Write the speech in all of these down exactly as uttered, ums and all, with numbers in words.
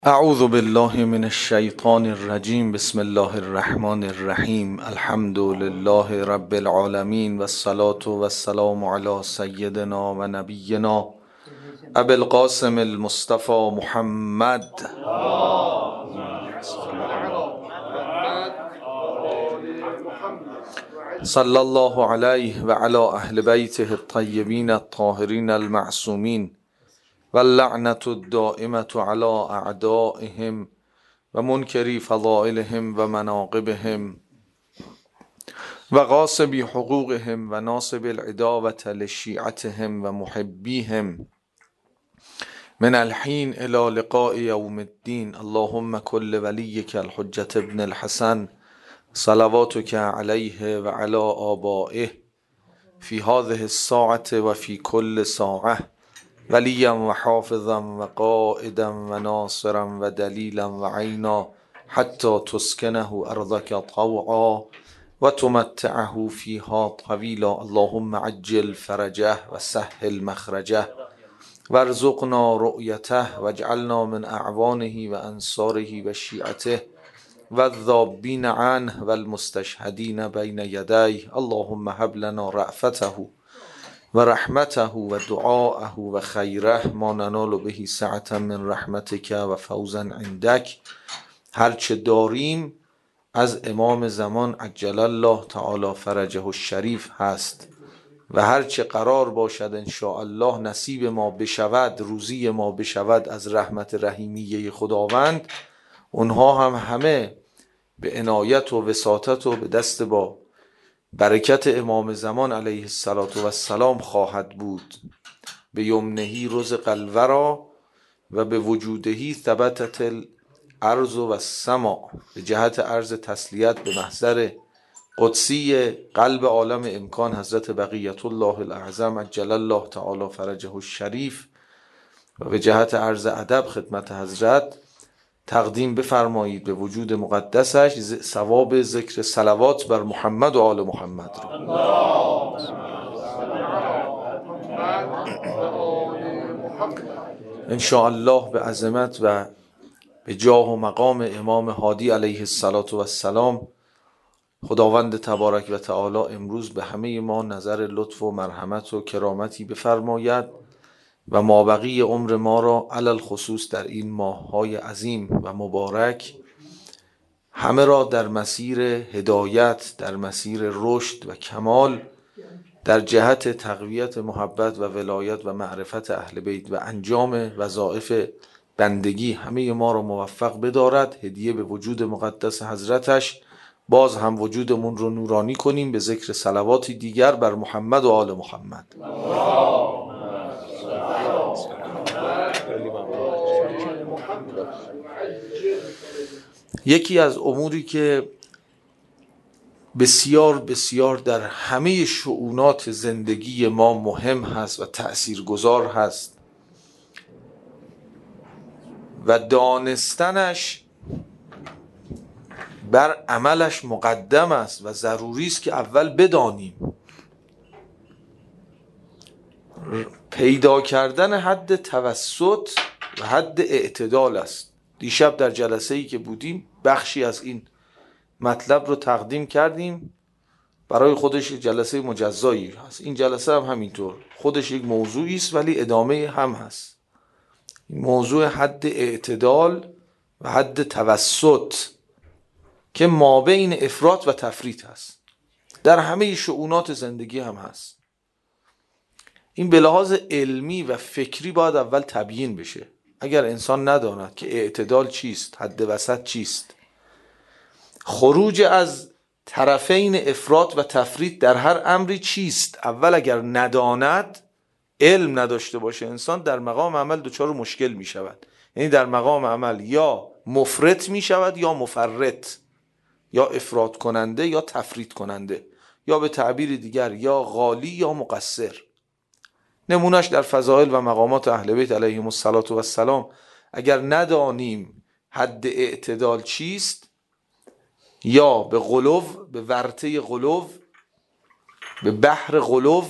اعوذ بالله من الشیطان الرجیم. بسم الله الرحمن الرحیم. الحمد لله رب العالمین و الصلاة و السلام علی سیدنا و نبینا ابی القاسم المصطفى محمد صلی الله علیه و علی اهل بیته الطیبین الطاهرین المعصومین واللعنة الدائمة على اعدائهم و منکری فضائلهم و مناقبهم و غاصبی حقوقهم و ناصب العداوة لشیعتهم و محبیهم من الحین الى لقاء یوم الدین. اللهم کل ولیک الحجة ابن الحسن صلواتک علیه و علی آبائه فی هذه الساعة و فی کل ساعة ولیا و حافظا و قائدا و ناصرا و دلیلا و عینا حتی تسکنه ارضک طوعا و تمتعه فیها طویلا. اللهم عجل فرجه و سهل مخرجه وارزقنا رؤیته واجعلنا من اعوانه و انصاره و شیعته و الذابین عنه و المستشهدین بین یدیه. اللهم هب لنا رأفته و رحمته و دعاءه و خیره ما ننال به سعة من رحمتک و فوزا عندک. هرچه داریم از امام زمان عجل الله تعالی فرجه الشریف هست و هرچه قرار باشد ان شاء الله نصیب ما بشود، روزی ما بشود از رحمت رحیمیه خداوند، اونها هم همه به عنایت و وساطت و به دست با برکت امام زمان علیه السلام خواهد بود. به یمنهی رزق الورا و به وجودهی ثبتت الارض و السماء. به جهت عرض تسلیت به محضر قدسی قلب عالم امکان حضرت بقیت الله الاعظم عجل الله تعالی فرجه الشریف و به جهت عرض ادب خدمت حضرت تقدیم بفرمایید به وجود مقدسش ثواب ذکر صلوات بر محمد و آل محمد را. ان شاء الله به عظمت و به جاه و مقام امام هادی علیه السلام خداوند تبارک و تعالی امروز به همه ما نظر لطف و مرحمت و کرامتی بفرماید و مابقی عمر ما را علل خصوص در این ماه‌های عظیم و مبارک همه را در مسیر هدایت، در مسیر رشد و کمال، در جهت تقویت محبت و ولایت و معرفت اهل بیت و انجام وظایف بندگی همه ما را موفق بدارد. هدیه به وجود مقدس حضرتش باز هم وجودمون رو نورانی کنیم به ذکر صلواتی دیگر بر محمد و آل محمد. یکی از اموری که بسیار بسیار در همه شؤونات زندگی ما مهم هست و تأثیرگذار هست و دانستنش بر عملش مقدم است و ضروری است که اول بدانیم، پیدا کردن حد توسط و حد اعتدال است. دیشب در جلسه ای که بودیم بخشی از این مطلب رو تقدیم کردیم، برای خودش جلسه مجزایی هست. این جلسه هم همینطور خودش یک موضوعی است ولی ادامه هم هست. این موضوع حد اعتدال و حد توسط که مابین افراط و تفریط هست، در همه شؤونات زندگی هم هست. این به لحاظ علمی و فکری باید اول تبیین بشه. اگر انسان نداند که اعتدال چیست، حد وسط چیست، خروج از طرفین افراط و تفریط در هر امری چیست، اول اگر نداند، علم نداشته باشه انسان، در مقام عمل دچار مشکل می شود. یعنی در مقام عمل یا مفرط می شود یا مفرط، یا افراط کننده یا تفریط کننده، یا به تعبیر دیگر یا غالی یا مقصر. نمونش در فضائل و مقامات اهل بیت علیهم السلام اگر ندانیم حد اعتدال چیست، یا به غلو، به ورطه غلو، به بحر غلو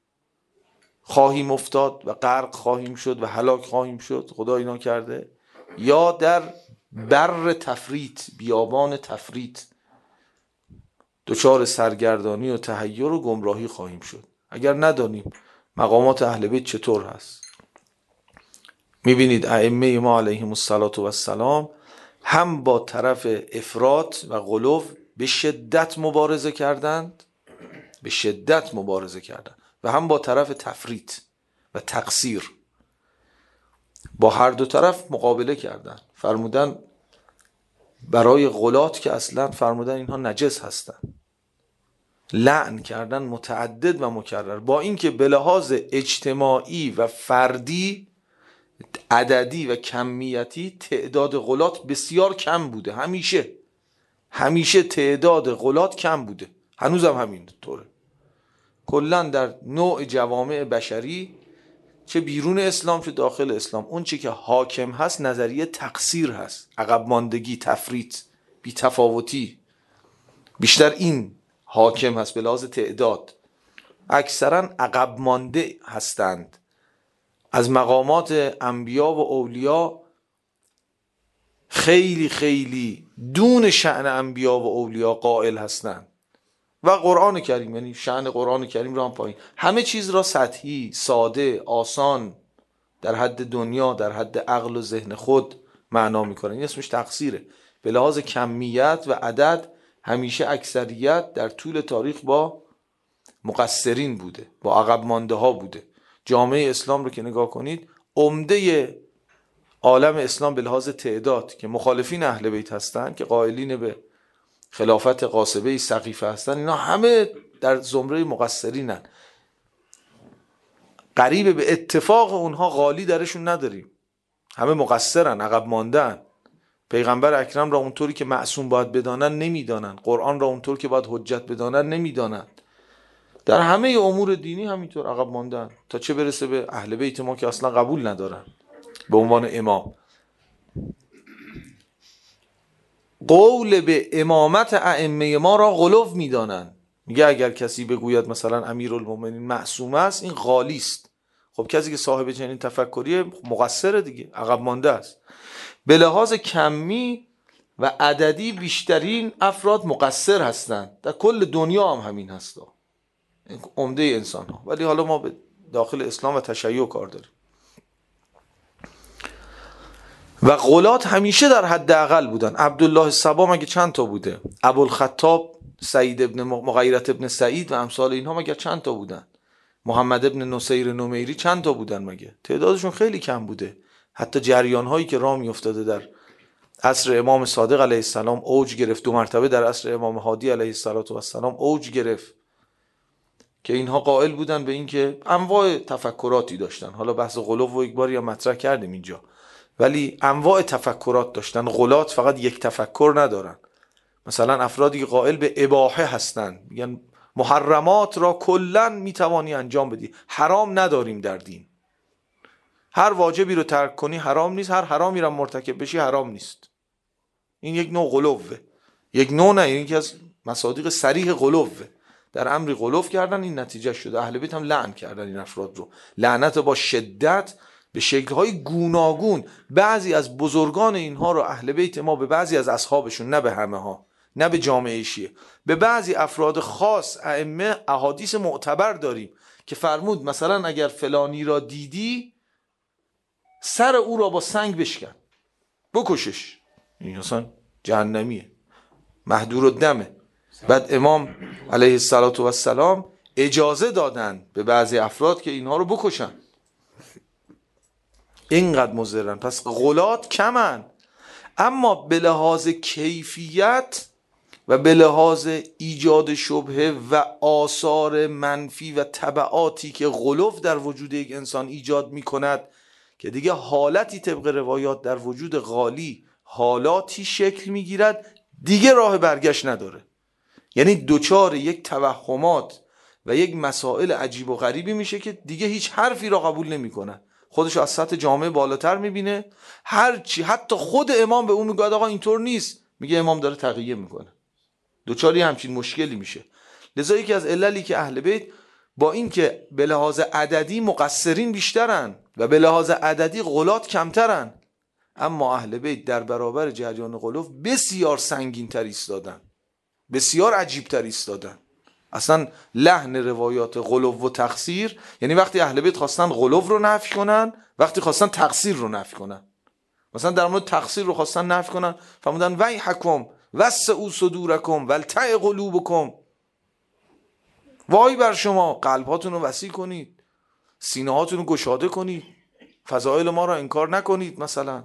خواهیم افتاد و غرق خواهیم شد و هلاک خواهیم شد. خدا اینا کرده. یا در بر تفریط، بیابان تفریط دچار سرگردانی و تحیر و گمراهی خواهیم شد اگر ندانیم مقامات اهل بیت چطور هست. میبینید ائمه ما علیهم السلام هم با طرف افراط و غلو به شدت مبارزه کردند به شدت مبارزه کردند و هم با طرف تفریط و تقصیر، با هر دو طرف مقابله کردند. فرمودن برای غلات که اصلا فرمودن اینها نجس هستند، لعن کردن متعدد و مکرر، با اینکه به لحاظ اجتماعی و فردی عددی و کمیتی تعداد غلات بسیار کم بوده. همیشه همیشه تعداد غلات کم بوده، هنوزم همین طوره. کلا در نوع جوامع بشری چه بیرون اسلام چه داخل اسلام اون چی که حاکم هست نظریه تقصیر هست، عقب ماندگی، تفریط، بی‌تفاوتی، بیشتر این حاکم هست به لحاظ تعداد. اکثرا عقب مانده هستند، از مقامات انبیا و اولیا خیلی خیلی دون شأن انبیا و اولیا قائل هستند و قرآن کریم، یعنی شأن قرآن کریم را هم پایین، همه چیز را سطحی، ساده، آسان، در حد دنیا، در حد عقل و ذهن خود معنا میکنن. این اسمش تقصیره. به لحاظ کمیت و عدد همیشه اکثریت در طول تاریخ با مقصرین بوده، با عقب مانده ها بوده. جامعه اسلام رو که نگاه کنید، عمده عالم اسلام به لحاظ تعداد که مخالفین اهل بیت هستن، که قائلین به خلافت قاسبه سقیفه هستن، اینا همه در زمره مقصرینن. قریب به اتفاق اونها غالی درشون نداریم، همه مقصرن، عقب ماندن. پیغمبر اکرم را اونطوری که معصوم باید بدانن نمیدانن، قرآن را اونطور که باید حجت بدانن نمیدانن. در همه امور دینی همینطور عقب ماندن، تا چه برسه به اهل بیت ما که اصلا قبول ندارن به عنوان امام. قول به امامت ائمه ما را غلو میدانن. میگه اگر کسی بگوید مثلا امیرالمومنین معصوم است، این غالی است. خب کسی که صاحب چنین تفکریه مقصره دیگه، عقب مانده است. به لحاظ کمی و عددی بیشترین افراد مقصر هستند، در کل دنیا هم همین هست، عمده انسان ها. ولی حالا ما به داخل اسلام و تشیع کار داریم و غلات همیشه در حد اقل بودن. عبدالله صبا مگه چند تا بوده؟ ابوالخطاب، سعید ابن مغیرت ابن سعید و امثال اینها مگه چند تا بودن؟ محمد ابن نصیر نمیری چند تا بودن مگه؟ تعدادشون خیلی کم بوده. حتی جریان هایی که راه میافتاده در عصر امام صادق علیه السلام اوج گرفت، دو مرتبه در عصر امام هادی علیه السلام اوج گرفت، که اینها قائل بودن به این که انواع تفکراتی داشتن. حالا بحث غلو و یک باری هم مطرح کردیم اینجا، ولی انواع تفکرات داشتن. غلات فقط یک تفکر ندارن. مثلا افرادی که قائل به اباحه هستن، میگن محرمات را کلا میتوانی انجام بدی، حرام نداریم در دین، هر واجبی رو ترک کنی حرام نیست، هر حرامی رو مرتکب بشی حرام نیست. این یک نوع غلوه، یک نوع نه، این یکی از مصادیق صریح غلوه. در امری غلو کردن، این نتیجه شده. اهل بیت هم لعن کردن این افراد رو، لعنت با شدت به شکل‌های گوناگون. بعضی از بزرگان اینها رو اهل بیت ما به بعضی از اصحابشون، نه به همه ها، نه به جامعه شیعه، به بعضی افراد خاص ائمه احادیث معتبر داریم که فرمود مثلا اگر فلانی را دیدی سر او را با سنگ بشکن، بکشش، این اصلا جهنمیه، محدور الدمه. بعد امام علیه السلام اجازه دادن به بعضی افراد که اینها رو بکشن، اینقدر مضرن. پس غلات کمن، اما به لحاظ کیفیت و به لحاظ ایجاد شبهه و آثار منفی و تبعاتی که غلو در وجود یک انسان ایجاد می کند، که دیگه حالتی طبق روایات در وجود غالی حالاتی شکل می گیرد، دیگه راه برگشت نداره. یعنی دوچار یک توهمات و یک مسائل عجیب و غریبی میشه که دیگه هیچ حرفی را قبول نمیکنه، خودش از سطح جامعه بالاتر میبینه. هر چی، حتی خود امام به اون میگه آقا اینطور نیست، میگه امام داره تقیه میکنه. دوچاری همچین مشکلی میشه. لذا یکی از عللی که اهل بیت با این که به لحاظ عددی مقصرین بیشترن و به لحاظ عددی غلات کمترن، اما اهل بیت در برابر جریان غلو بسیار سنگین تر ایستادن، بسیار عجیب تر ایستادن. اصلا لحن روایات غلو و تقصیر، یعنی وقتی اهل بیت خواستن غلو رو نفی کنن، وقتی خواستن تقصیر رو نفی کنن. مثلا در مورد تقصیر رو خواستن نفی کنن، فرمودن ویحکم وسعوا صدورکم ولتع قلوبکم، وای بر شما، قلباتون رو وسیع کنید، سینه هاتون رو گشاده کنید، فضائل ما رو انکار نکنید مثلا.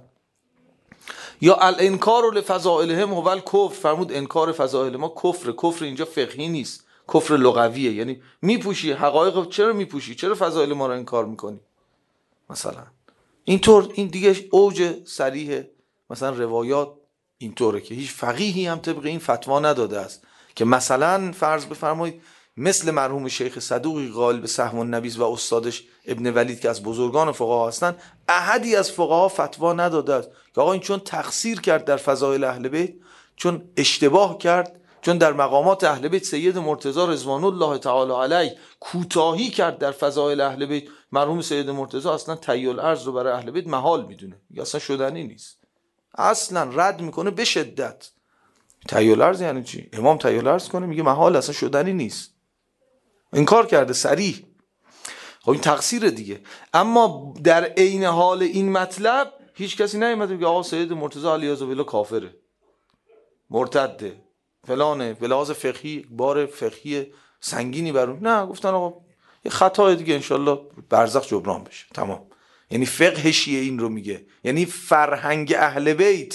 یا الانکار لفضائلهم هو الکفر، فرمود انکار فضائل ما کفر. کفر اینجا فقهی نیست، کفر لغویه، یعنی میپوشی حقایق. چرا میپوشی؟ چرا فضائل ما رو انکار میکنی مثلا؟ اینطور این دیگه اوج صریح مثلا روایات اینطوره که هیچ فقیهی هم طبق این فتوا نداده است که مثلا فرض بفرمایید مثل مرحوم شیخ صدوقی قائل به سهم النبیذ و استادش ابن ولید که از بزرگان فقها هستن، احدی از فقها فتوا نداده است که آقا این چون تقصیر کرد در فضائل اهل بیت، چون اشتباه کرد، چون در مقامات اهل بیت سید مرتضی رضوان الله تعالی علیه کوتاهی کرد در فضائل اهل بیت، مرحوم سید مرتضی اصلا طی الارض رو برای اهل بیت محال میدونه، یا اصلا شدنی نیست، اصلا رد میکنه به شدت. طی الارض یعنی چی؟ امام طی الارض کنه میگه محال، اصلا شدنی نیست، انکار کرده صریح. خب این تقصیر دیگه. اما در عین حال این مطلب هیچ کسی نیامده بگه آقا سید مرتضی علیه بالله کافره، مرتده، فلانه، به لحاظ فقهی بار فقهی سنگینی بر اون. نه، گفتن آقا یه خطای دیگه انشالله برزخ جبران بشه، تمام. یعنی فقه شیعه این رو میگه، یعنی فرهنگ اهل بیت،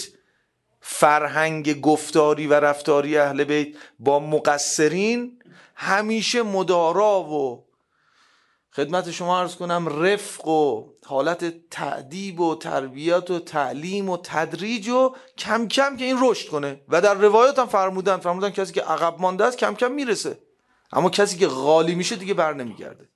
فرهنگ گفتاری و رفتاری اهل بیت با مقصرین همیشه مدارا و خدمت شما عرض کنم رفق و حالت تأدیب و تربیت و تعلیم و تدریج و کم کم که این رشد کنه. و در روایات هم فرمودن فرمودن کسی که عقب مانده است کم کم میرسه، اما کسی که غالی میشه دیگه بر نمیگرده.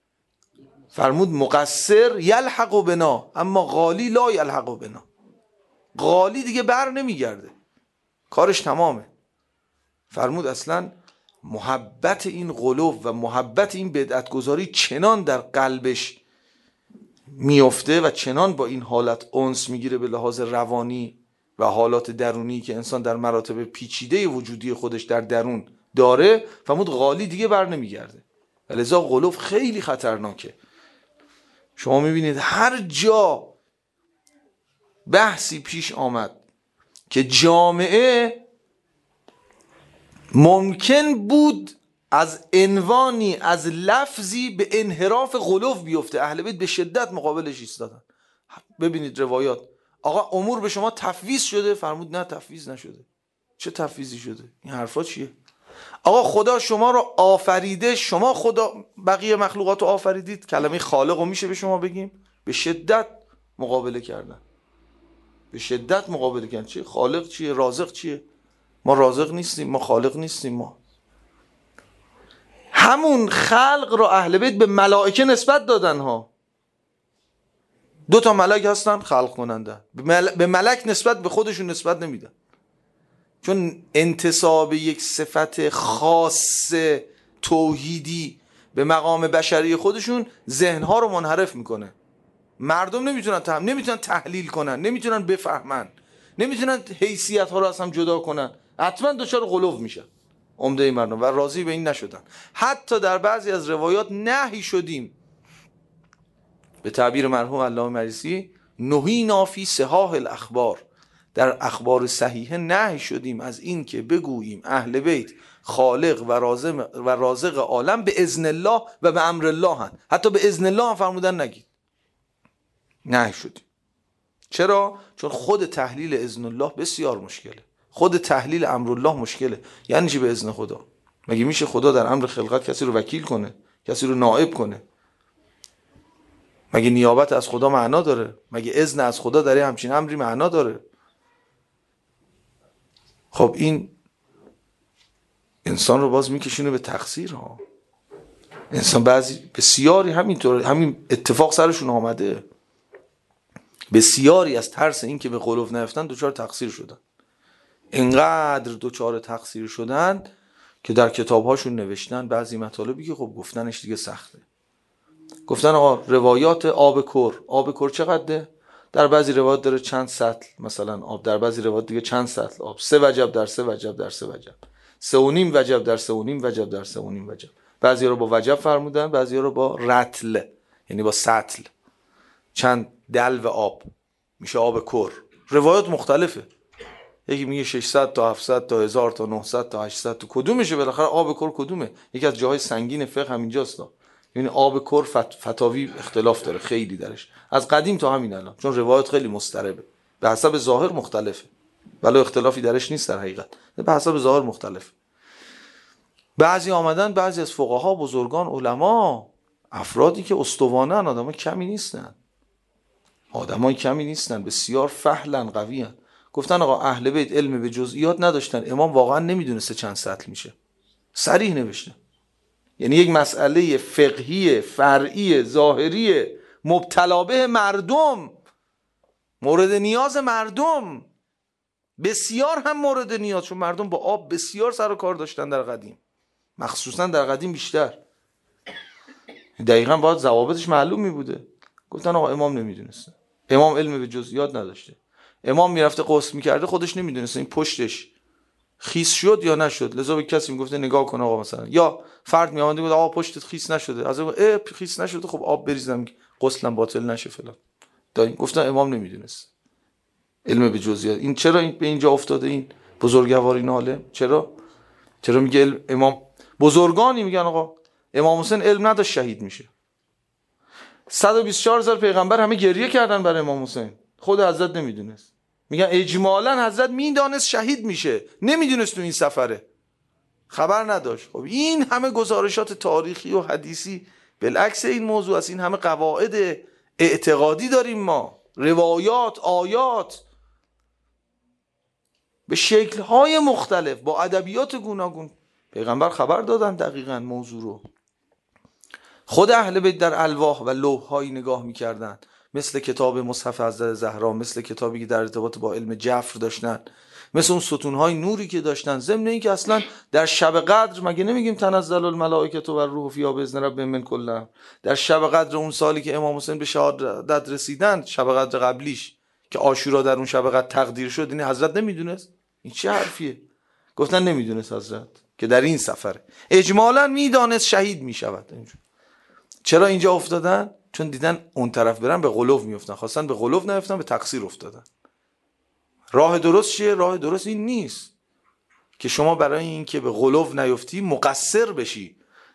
فرمود مقصر یلحق بنا اما غالی لا یلحق بنا، غالی دیگه بر نمیگرده، کارش تمامه. فرمود اصلا محبت این غلو و محبت این بدعتگذاری چنان در قلبش میفته و چنان با این حالت انس میگیره به لحاظ روانی و حالات درونی که انسان در مراتب پیچیده وجودی خودش در درون داره، فرمود غالی دیگه بر نمیگرده. لذا غلو خیلی خطرناکه. شما میبینید هر جا بحثی پیش آمد که جامعه ممکن بود از عنوانی از لفظی به انحراف غلو بیفته، اهل بیت به شدت مقابلش ایستادن. ببینید روایات، آقا امور به شما تفویض شده؟ فرمود نه تفویض نشده. چه تفویضی شده؟ این حرفا چیه؟ آقا خدا شما رو آفریده، شما خدا بقیه مخلوقات رو آفریدید، کلمه خالق رو میشه به شما بگیم؟ به شدت مقابله کردن، به شدت مقابله کردن. چیه خالق؟ چیه رازق؟ چیه؟ ما رازق نیستیم، ما خالق نیستیم. ما همون خلق رو اهل بیت به ملائکه نسبت دادن ها. دو تا ملک هستن خلق کننده، به ملک نسبت به خودشون نسبت نمیدن، چون انتساب یک صفت خاص توحیدی به مقام بشری خودشون ذهنها رو منحرف میکنه. مردم نمیتونن تهم نمیتونن تحلیل کنن، نمیتونن بفهمن، نمیتونن حیثیت ها رو از هم جدا کنن، حتما دچار غلو میشن عمده مردم و راضی به این نشدن. حتی در بعضی از روایات نهی شدیم، به تعبیر مرحوم علامه مجلسی نهینا فی صحاح الاخبار، در اخبار صحیحه نهی شدیم از این که بگوییم اهل بیت خالق و رازق و رازق عالم به اذن الله و به امر الله هن. حتی به اذن الله هم فرمودن نگید، نهی شدیم. چرا؟ چون خود تحلیل اذن الله بسیار مشکله، خود تحلیل امر الله مشکله. یعنی چی به اذن خدا؟ مگه میشه خدا در امر خلقت کسی رو وکیل کنه، کسی رو نائب کنه؟ مگه نیابت از خدا معنا داره؟ مگه اذن از خدا در همچین امری معنا داره؟ خب این انسان رو باز میکشونه به تقصیر ها. انسان بعضی بسیاری همینطور، همین اتفاق سرشون آمده، بسیاری از ترس این که به غلو نیفتن دوچار تقصیر شدن. اینقدر دوچار تقصیر شدن که در کتابهاشون نوشتن بعضی مطالبی که خب گفتنش دیگه سخته. گفتن آقا روایات آب کر، آب کر چقدره؟ در بعضی روایات داره چند سطل مثلا آب، در بعضی روایات دیگه چند سطل آب، سه وجب در سه وجب در سه وجب، سه و نیم وجب در سه و نیم وجب در سه و نیم وجب. بعضی رو با وجب فرمودن، بعضی رو با رطل، یعنی با سطل، چند دلو آب میشه آب کر. روایات مختلفه، یکی میگه ششصد تا هفتصد تا هزار تا نهصد تا هشتصد تا کدومشه، بالاخره آب کر کدومه؟ یکی از جاهای سنگین فقه همینجاست. یعنی آب کر فت... فتاوی اختلاف داره خیلی درش، از قدیم تا همین الان، چون روایات خیلی مضطربه، به حسب ظاهر مختلفه، ولی اختلافی درش نیست در حقیقت، به حسب ظاهر مختلف. بعضی آمدن، بعضی از فقها، بزرگان، علما، افرادی که استوانن، آدمای کمی نیستن، آدمای کمی نیستن، بسیار فهلن، قویان، گفتن آقا اهل بیت علم به جزئیات نداشتن، امام واقعا نمیدونسته چند سطل میشه، صریح نوشته. یعنی یک مسئله فقهی فرعی ظاهری مبتلا به مردم، مورد نیاز مردم، بسیار هم مورد نیاز، چون مردم با آب بسیار سر و کار داشتن در قدیم، مخصوصا در قدیم بیشتر، دقیقاً باید ضوابطش معلوم می بوده. گفتن آقا امام نمیدونسته، امام علم به جزئیات نداشته، امام میرفته غسل میکرده خودش نمیدونسته این پشتش خیس شد یا نشد، لذا به کسی میگفته نگاه کن آقا، مثلا یا فرد میامده بود آقا پشتت خیس نشده، از اه خیس نشده خب آب بریزم غسلم باطل نشه فلان. دایم گفتن امام نمیدونست علم به جزئیات. این چرا این به اینجا افتاده این بزرگوارین عالم؟ چرا چرا میگه امام؟ بزرگانی میگن آقا امام حسین علم نداشت شهید میشه. صد و بیست و چهار هزار پیغمبر همه گریه کردن برای امام حسین، خود حضرت نمیدونست. میگن اجمالا حضرت میدانست شهید میشه، نمیدونست تو این سفره، خبر نداشت. خب این همه گزارشات تاریخی و حدیثی بالعکس این موضوع است، این همه قواعد اعتقادی داریم ما، روایات، آیات به شکل‌های مختلف با ادبیات گوناگون پیغمبر خبر دادن دقیقاً موضوع رو. خود اهل بیت در الواح و لوح‌هایی نگاه می‌کردن، مثل کتاب مصحف حضرت زهرا، مثل کتابی که در ارتباط با علم جفر داشتن، مثل اون ستون‌های نوری که داشتن، ضمن این که اصلا در شب قدر مگه نمیگیم تنزل الملائکه و الروح فیها باذن ربهم من کل امر؟ در شب قدر اون سالی که امام حسین به شهادت رسیدن، شب قدر قبلیش که عاشورا در اون شب قدر تقدیر شد، این حضرت نمیدونست؟ این چه حرفیه؟ گفتن نمیدونست حضرت که در این سفر اجمالاً میدانست شهید میشود. چرا اینجا افتادن؟ چون دیدن اون طرف برن به غلو میافتن، خواستن به غلو نیفتن، به تقصیر افتادن. راه درست چیه؟ راه درست این نیست که شما برای این که به غلو نیفتی مقصر بشی.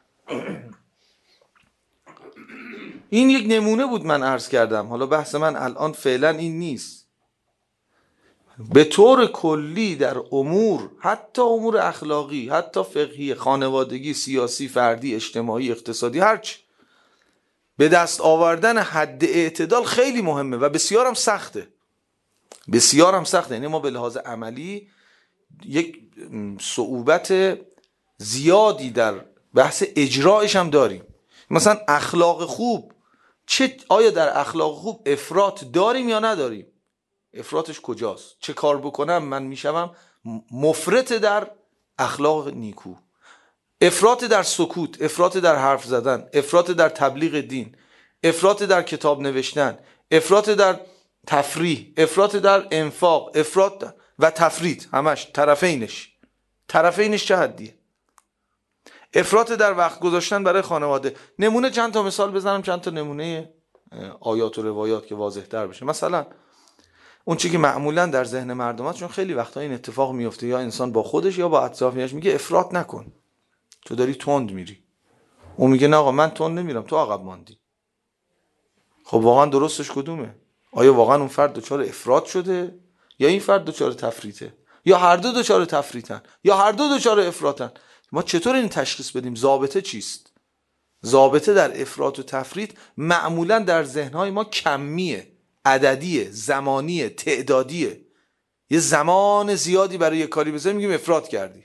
این یک نمونه بود من عرض کردم، حالا بحث من الان فعلا این نیست. به طور کلی در امور، حتی امور اخلاقی، حتی فقهی، خانوادگی، سیاسی، فردی، اجتماعی، اقتصادی، هرچی، به دست آوردن حد اعتدال خیلی مهمه و بسیار هم سخته، بسیار هم سخته. یعنی ما به لحاظ عملی یک صعوبت زیادی در بحث اجرایش هم داریم. مثلا اخلاق خوب، چه آیا در اخلاق خوب افراط داریم یا نداریم؟ افراطش کجاست؟ چه کار بکنم من میشم مفرط در اخلاق نیکو؟ افراط در سکوت، افراط در حرف زدن، افراط در تبلیغ دین، افراط در کتاب نوشتن، افراط در تفریح، افراط در انفاق، افراط در... و تفرید، همش طرفینش طرفینش چه حدیه؟ افراط در وقت گذاشتن برای خانواده. نمونه چند تا مثال بزنم، چند تا نمونه آیات و روایات که واضح تر بشه. مثلا اون چیزی که معمولا در ذهن مردم هست، چون خیلی وقتا این اتفاق میفته، یا انسان با خودش یا با اطرافیانش میگه افراط نکن، تو داری تند میری. اون میگه نه آقا من تند نمیرم، تو عقب ماندی. خب واقعا درستش کدومه؟ آیا واقعا اون فرد دچار افراط شده یا این فرد دچار تفریطه، یا هر دو دچار تفریطن، یا هر دو دچار افراطن؟ ما چطور این تشخیص بدیم؟ ضابطه چیست؟ ضابطه در افراط و تفریط معمولا در ذهنهای ما کمیه، عددیه، زمانیه، تعدادیه. یه زمان زیادی برای یه کاری بذاریم میگیم افراط کردی،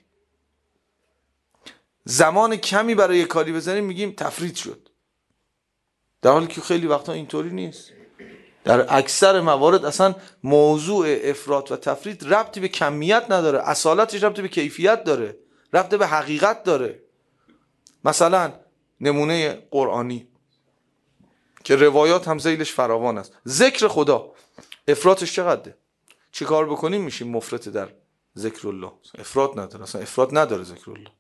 زمان کمی برای یه کاری بذاریم میگیم تفریط شد، در حالی که خیلی وقتا اینطوری نیست. در اکثر موارد اصلا موضوع افراط و تفریط ربطی به کمیت نداره، اصالتش ربطی به کیفیت داره، ربطی به حقیقت داره. مثلا نمونه قرآنی که روایات هم ذیلش فراوان است، ذکر خدا. افراطش چقدره؟ چی کار بکنیم میشیم مفرط در ذکر الله؟ افراط نداره، اصلا افراط نداره ذکر الله.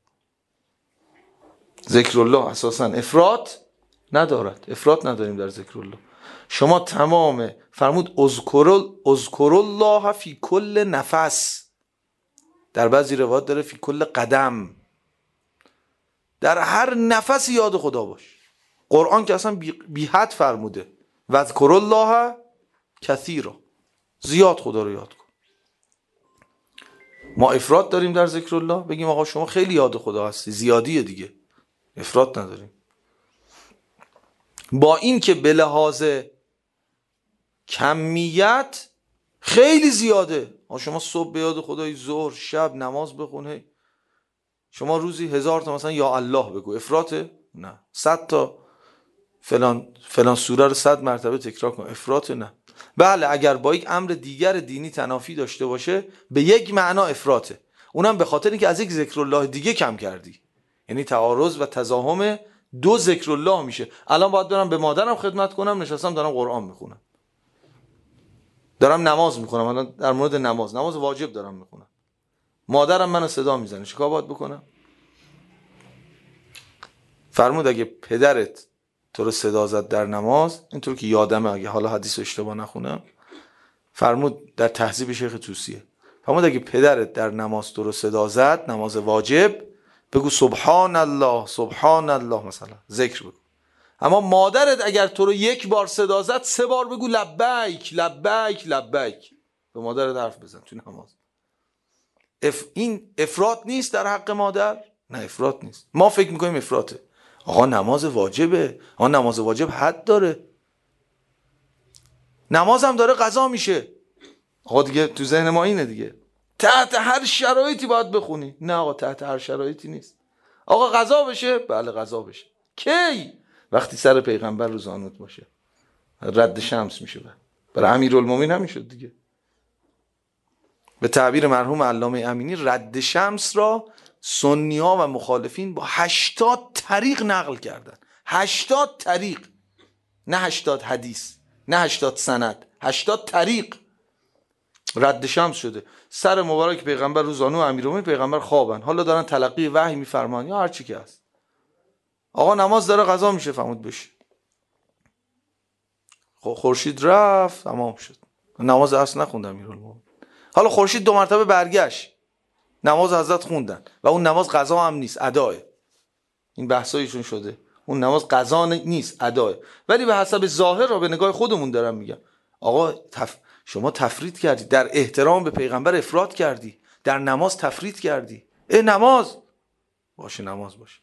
ذکر الله اساسا افراط ندارد، افراط نداریم در ذکر الله. شما تمام فرمود اذکر اذکر الله فی کل نفس، در بعضی روایات داره فی کل قدم، در هر نفس یاد خدا باش. قرآن که اصلا بی, بی حد فرموده و اذکر الله کثیرا، زیاد خدا رو یاد کن. ما افراط داریم در ذکر الله، بگیم آقا شما خیلی یاد خدا هستی، زیادیه دیگه، افراط نداریم. با این که به لحاظ کمیت خیلی زیاده. شما صبح به یاد خدای، ظهر شب نماز بخونه، شما روزی هزار تا مثلا یا الله بگو، افراطه؟ نه. صد تا فلان فلان سوره رو صد مرتبه تکرار کن، افراطه؟ نه. بله اگر با یک امر دیگر دینی تنافی داشته باشه به یک معنا افراطه، اونم به خاطر اینکه از یک ذکر الله دیگه کم کردی، یعنی تعارض و تزاحم دو ذکر الله میشه. الان باید برم به مادرم خدمت کنم، نشستم دارم قرآن میخونم، دارم نماز میخونم. الان در مورد نماز، نماز واجب دارم میخونم، مادرم منو صدا میزنه، چیکار باید بکنم؟ فرمود اگه پدرت تو رو صدا زد در نماز، اینطور که یادمه، اگه حالا حدیث اشتباه نخونم، فرمود در تهذیب شیخ توسیه، فرمود اگه پدرت در نماز تو رو صدا زد، نماز واجب، بگو سبحان الله سبحان الله، مثلا ذکر بگو. اما مادرت اگر تو رو یک بار صدا زد، سه بار بگو لبیک لبیک لبیک، به مادرت حرف بزن تو نماز. اف این افراط نیست در حق مادر؟ نه افراط نیست. ما فکر میکنیم افراطه. آقا نماز واجبه، آقا نماز واجب حد داره، نماز هم داره قضا میشه. آقا دیگه تو ذهن ما اینه دیگه، تحت هر شرایطی باید بخونی. نه آقا تحت هر شرایطی نیست. آقا قضا بشه؟ بله قضا بشه. کی؟ وقتی سر پیغمبر رو زانوت باشه، رد شمس میشه. برای امیرالمومنین نمیشد دیگه. به تعبیر مرحوم علامه امینی، رد شمس را سنی ها و مخالفین با هشتاد طریق نقل کردن. هشتاد طریق، نه هشتاد حدیث، نه هشتاد سند، هشتاد طریق رد شمس شده. سر مبارک پیغمبر رو زانو امیرالمومنین، پیغمبر خوابن، حالا دارن تلقی وحی میفرمان یا هر چی که هست. آقا نماز داره قضا میشه، فرمود بشه. خورشید رفت، تمام شد، نماز اصل نخوندن امیرالمومنین. حالا خورشید دو مرتبه برگشت، نماز حضرت خوندن و اون نماز قضا هم نیست، اداه. این بحثایشون شده، اون نماز قضا نیست، اداه. ولی به حسب ظاهر را به نگاه خودمون دارم میگم، آقا تف... شما تفرید کردی، در احترام به پیغمبر افراط کردی، در نماز تفرید کردی. اه نماز باشه، نماز باشه.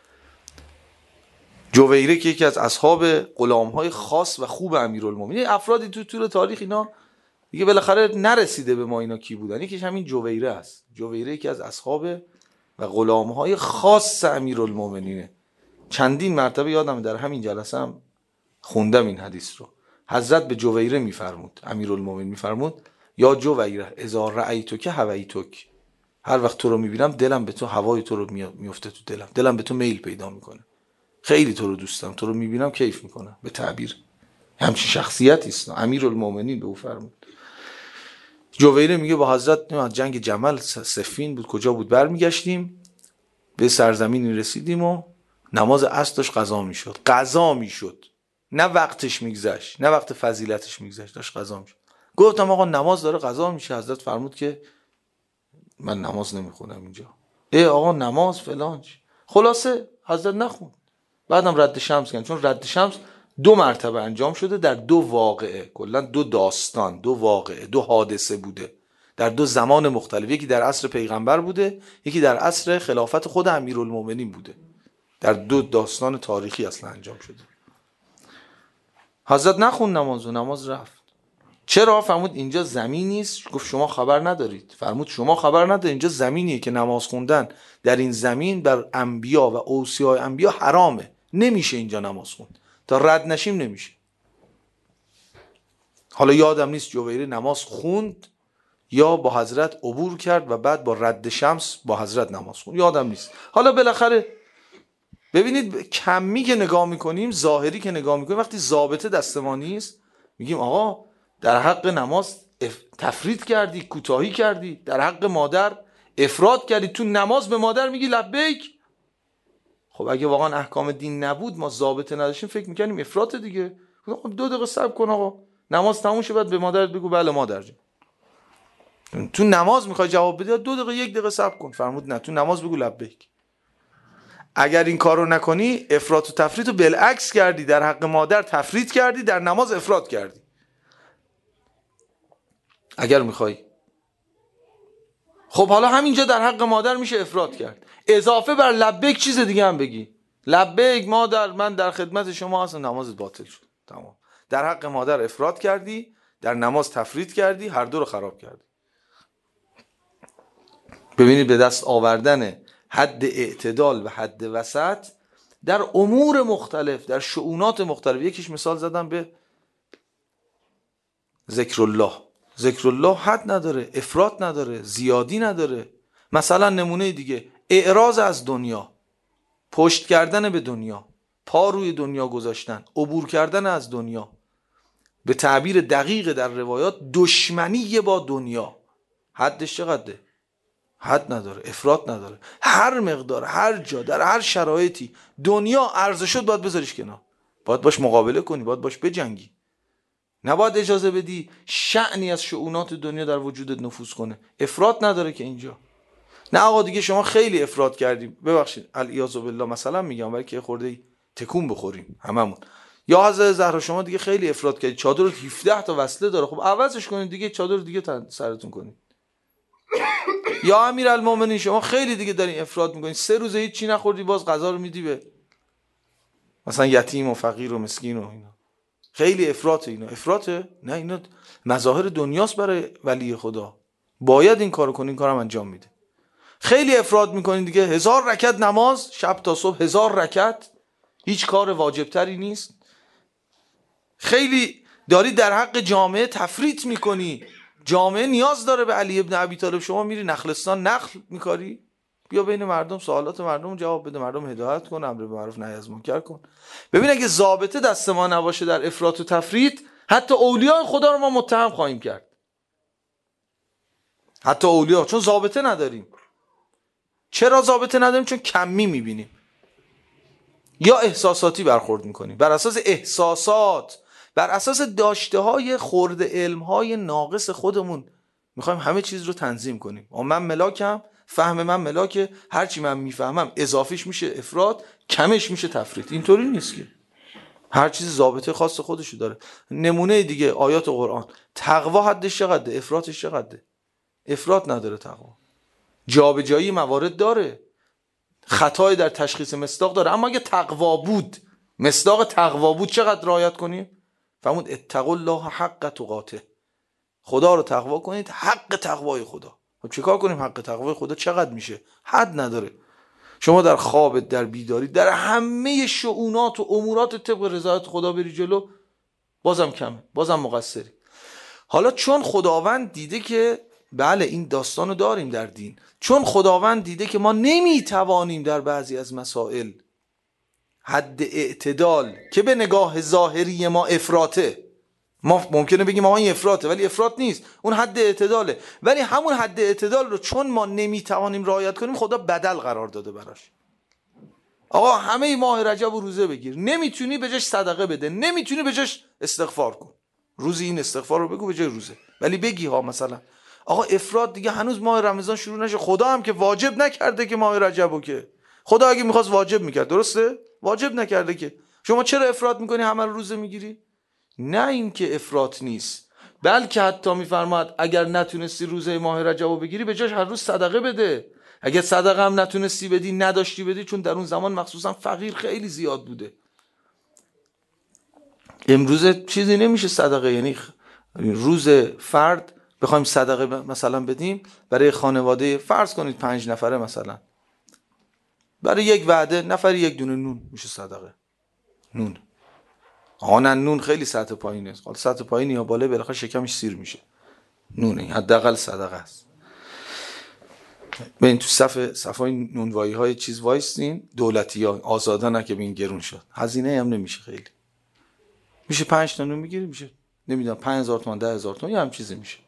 جویره که یکی از اصحاب غلام‌های خاص و خوب امیرالمومنین، افرادی تو طول تاریخ اینا دیگه بالاخره نرسیده به ما اینا کی بودن، یکیش همین جویره است. جویره یکی از اصحاب و غلام‌های خاص امیرالمومنینه. چندین مرتبه یادم در همین جلسه هم خوندم این حدیث رو. حضرت به جویره میفرمود، امیرالمومنین میفرمود یا جویره اذا رأیتک هویتک، هر وقت تو رو میبینم دلم به تو، هوای تو رو میفته تو دلم، دلم به تو میل پیدا میکنه، خیلی تو رو دوستم، تو رو میبینم کیف میکنم. به تعبیر همچین شخصیتی است امیرالمومنین به او فرمود. جویره میگه با حضرت جنگ جمل صفین بود کجا بود، برمیگشتیم به سرزمینی رسیدیم و نماز عصر داشت قضا میشد. قضا میشد، نه وقتش میگذشت، نه وقت فضیلتش میگذشت، داشت قضا میشد. گفتم آقا نماز داره قضا میشه. حضرت فرمود که من نماز نمیخونم اینجا. ای آقا نماز فلانش. خلاصه حضرت نخوند. بعدم رد شمس کردن، چون رد شمس دو مرتبه انجام شده در دو واقعه، کلا دو داستان، دو واقعه، دو حادثه بوده در دو زمان مختلف. یکی در عصر پیغمبر بوده، یکی در عصر خلافت خود امیرالمومنین بوده. در دو داستان تاریخی اصلا انجام شده. حضرت نخوند نماز و نماز رفت. چرا؟ فرمود اینجا زمینی است. گفت شما خبر ندارید. فرمود شما خبر ندارید، اینجا زمینیه که نماز خوندن در این زمین بر انبیا و اوصیاء انبیا حرامه، نمیشه اینجا نماز خوند، تا رد نشیم نمیشه. حالا یادم نیست جویره نماز خوند یا با حضرت عبور کرد و بعد با رد شمس با حضرت نماز خوند، یادم نیست. حالا بالاخره ببینید کمی که نگاه میکنیم، ظاهری که نگاه میکنیم، وقتی ضابطه دست ما نیست میگیم آقا در حق نماز تفرید کردی، کوتاهی کردی. در حق مادر افراط کردی، تو نماز به مادر میگی لبیک. خب اگه واقعا احکام دین نبود، ما ضابطه نداشتیم، فکر میکنیم افراط دیگه. دو دقیقه صبر کن آقا، نماز تموم شه بعد به مادرت بگو بله مادر جان. تو نماز میخوای جواب بدی، دو دقیقه یک دقیقه صبر کن. فرمود نه، تو نماز بگو لبیک. اگر این کارو نکنی افراط و تفریط رو بالعکس کردی، در حق مادر تفریط کردی، در نماز افراط کردی. اگر میخوای خب حالا همینجا در حق مادر میشه افراط کرد، اضافه بر لبیک چیز دیگه هم بگی، لبیک مادر من در خدمت شما هستم، نمازت باطل شد. تمام. در حق مادر افراط کردی، در نماز تفریط کردی، هر دو رو خراب کردی. ببینید به دست آوردن حد اعتدال و حد وسط در امور مختلف، در شؤونات مختلف. یکیش مثال زدم به ذکر الله. ذکر الله حد نداره، افراط نداره، زیادی نداره. مثلا نمونه دیگه، اعراض از دنیا، پشت کردن به دنیا، پا روی دنیا گذاشتن، عبور کردن از دنیا، به تعبیر دقیق در روایات دشمنی با دنیا. حدش چقدره؟ حد نداره، افراط نداره. هر مقدار، هر جا، در هر شرایطی دنیا عرضه شد باید بذاریش کنار، باید باش مقابله کنی، باید باش بجنگی. نباید اجازه بدی شأنی از شؤونات دنیا در وجودت نفوذ کنه. افراط نداره که اینجا. نه آقا دیگه شما خیلی افراط کردی، ببخشید الیاذ بالله مثلا میگم، ولی که خورده تکون بخوریم هممون. یا حضرت زهرا شما دیگه خیلی افراط کردی، چادرت هفده تا وصله داره، خب عوضش کنید دیگه، چادر دیگه سرتون کنید. یا امیرالمومنین شما خیلی دیگه دارین افراط میکنین، سه روز هیچ چی نخوردی باز غذا رو میدی به مثلا یتیم و فقیر و مسکین و اینا. خیلی افراطه اینا. افراطه؟ نه، اینا مظاهر دنیاست برای ولی خدا، باید این کارو کنین، این کارم انجام میده. خیلی افراط میکنین دیگه، هزار رکعت نماز شب تا صبح، هزار رکعت، هیچ کار واجب تری نیست. خیلی داری در حق جامعه تفریط میکنی، جامعه نیاز داره به علی ابن ابی طالب، شما میری نخلستان نخل میکاری. بیا بین مردم سوالات مردم جواب بده، مردم هدایت کن، امر به معروف نهی از منکر کن. ببین اگه ضابطه دست ما نباشه در افراط و تفریط، حتی اولیاء خدا رو ما متهم خواهیم کرد. حتی اولیاء، چون ضابطه نداریم. چرا ضابطه نداریم؟ چون کمی میبینیم یا احساساتی برخورد میکنیم. بر اساس احساسات، بر اساس داشته های خرد علم های ناقص خودمون میخوایم همه چیز رو تنظیم کنیم. من ملاکم، فهم من ملاکه، هرچی من میفهمم اضافیش میشه افراط، کمش میشه تفریط. اینطوری نیست که، هر چیز ضابطه خاص خودشو داره. نمونه دیگه آیات قرآن، تقوا حدش چقدره؟ افراطش چقدره؟ افراط نداره تقوا. جابجایی موارد داره، خطای در تشخیص مصداق داره، اما اگه تقوا بود، مصداق تقوا بود، چقدر رعایت کنیم؟ فرمود اتقوا الله حق تقاته، خدا رو تقوا کنید حق تقوای خدا. خب چیکار کنیم؟ حق تقوای خدا چقدر میشه؟ حد نداره. شما در خوابت، در بیداری، در همه شؤونات و امورات طبق رضایت خدا بری جلو، بازم کمه، بازم مقصری. حالا چون خداوند دیده که بله این داستانو داریم در دین، چون خداوند دیده که ما نمیتوانیم در بعضی از مسائل حد اعتدال که به نگاه ظاهری ما افراطه، ما ممکنه بگیم آقا این افراطه ولی افراط نیست، اون حد اعتداله، ولی همون حد اعتدال رو چون ما نمیتوانیم رعایت کنیم، خدا بدل قرار داده براش. آقا همه ماه رجب و روزه بگیر، نمیتونی به جاش صدقه بده، نمیتونی به جاش استغفار کن، روزی این استغفار رو بگو به جای روزه، ولی بگی ها مثلا آقا افراط دیگه هنوز ماه رمضان شروع نشه، خدا هم که واجب نکرده که ماه رجبو، که خدا اگه میخواست واجب میکرد، درسته؟ واجب نکرده که. شما چرا افراط میکنی، همه رو روزه میگیری؟ نه این که افراط نیست، بلکه حتی میفرماد اگر نتونستی روزه ماه رجبو بگیری، به جاش هر روز صدقه بده. اگر صدقه هم نتونستی بدی، نداشتی بدی، چون در اون زمان مخصوصا فقیر خیلی زیاد بوده. امروز چیزی نمیشه صدقه، یعنی روز فرد بخوایم صدقه مثلا بدیم برای خانواده، فرض کنید پنج نفره مثلا، برای یک وعده نفری یک دونه نون میشه صدقه. نون آنن نون خیلی سطح پایینه، حالا سطح پایینی یا بالا بالاخره شکمش سیر میشه. نونه حداقل صدقه است. ببین تو صف صفای نونوایی های چیز وایستین، دولتی ها آزادانه که ببین گرون شد، هزینه هم نمیشه خیلی، میشه پنج تا نون میگیری، میشه نمیدونم پنج هزار تومان ده هزار تومان یه هم چیزی میشه.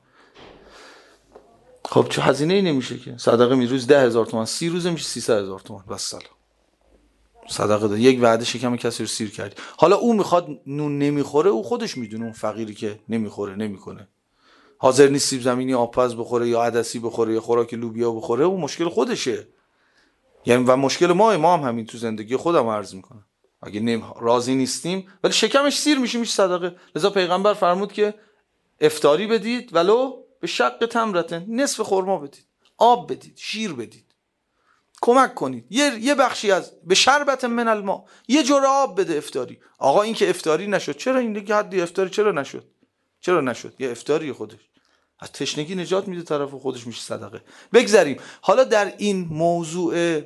خب چه هزینه ای نمیشه که صدقه می روز ده هزار تومان سی روزه میشه سیصد هزار تومان بس سلام صدقه ده. یک وعده شکم کسی رو سیر کردی. حالا او میخواد نون نمیخوره، او خودش میدونه، اون فقیری که نمیخوره نمیکنه حاضر نیست سیب زمینی آبپز بخوره یا عدسی بخوره یا خوراک لوبیا بخوره، او مشکل خودشه. یعنی و مشکل ما ما هم همین تو زندگی خودم عرض میکنم. اگه نمی راضی نیستیم ولی شکمش سیر میشه میشه صدقه. لذا پیغمبر فرمود که افطاری بدید ولو به شق تمرتن، نصف خرما بدید، آب بدید، شیر بدید، کمک کنید، یه یه بخشی از به شربت من الماء، یه جرعه آب بده افطاری. آقا این که افطاری نشد، چرا این دیگه حدی افطاری چرا نشد؟ چرا نشد؟ یه افطاری خودش از تشنگی نجات میده طرف، خودش میشه صدقه. بگذریم. حالا در این موضوع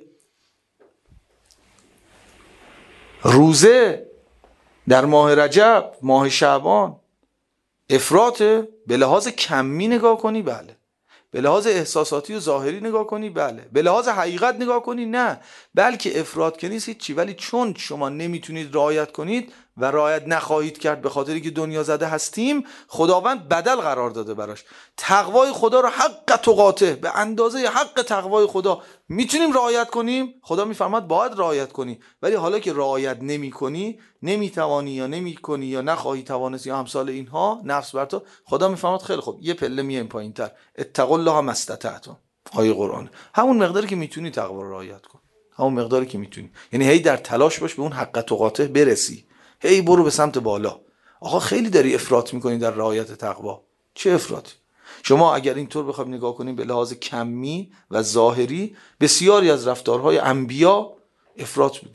روزه در ماه رجب، ماه شعبان، افراط به لحاظ کمی نگاه کنی بله، به لحاظ احساساتی و ظاهری نگاه کنی بله، به لحاظ حقیقت نگاه کنی نه، بلکه افراط که نیست هیچی. ولی چون شما نمیتونید رعایت کنید و رعایت نخواهید کرد به خاطری که دنیا زده هستیم، خداوند بدل قرار داده براش. تقوای خدا رو حق تقاته، به اندازه حق تقوای خدا میتونیم رعایت کنیم، خدا میفرماد باید رعایت کنی. ولی حالا که رعایت نمی کنی، نمیتوانی یا نمی کنی یا نخواهی توانست یا امثال اینها، نفس بر تو، خدا میفرماد خیلی خوب یه پله میایم پایینتر، اتقوا الله ما استطعتم. آیه قرآن. همون مقداری که میتونی تقوا رو رعایت کن، همون مقداری که میتونی. یعنی هی در تلاش باش به اون حق تقاته برسی، هی برو به سمت بالا. آقا خیلی داری افراط میکنی در رعایت تقوا. چه افراطی؟ شما اگر اینطور بخواید نگاه کنیم به لحاظ کمی و ظاهری، بسیاری از رفتارهای انبیا افراط بوده.